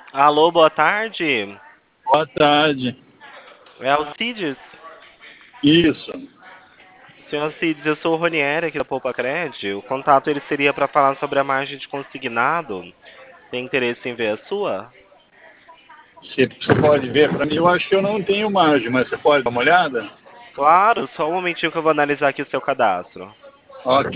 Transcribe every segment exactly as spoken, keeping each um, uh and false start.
Alô, boa tarde. Boa tarde. É Alcides? Isso. Senhor Alcides, eu sou o Ronieri aqui da Poupa Cred. O contato ele seria para falar sobre a margem de consignado. Tem interesse em ver a sua? Você pode ver para mim. Eu acho que eu não tenho margem, mas você pode dar uma olhada? Claro, só um momentinho que eu vou analisar aqui o seu cadastro. Ok.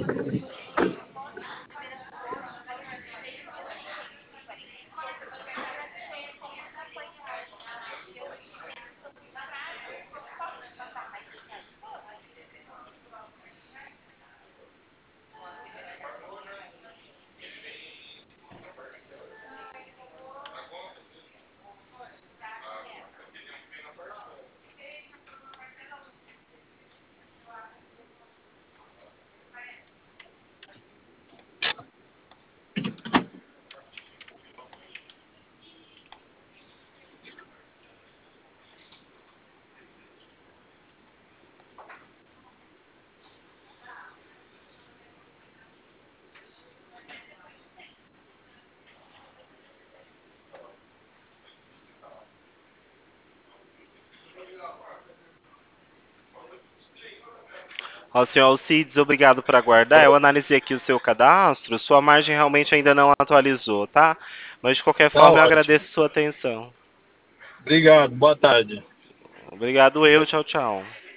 Ó, senhor Alcides, obrigado por aguardar. Eu analisei aqui o seu cadastro. Sua margem realmente ainda não atualizou, tá? Mas de qualquer Tá forma, eu ótimo. agradeço sua atenção. Obrigado. Boa tarde. Obrigado eu, tchau, tchau.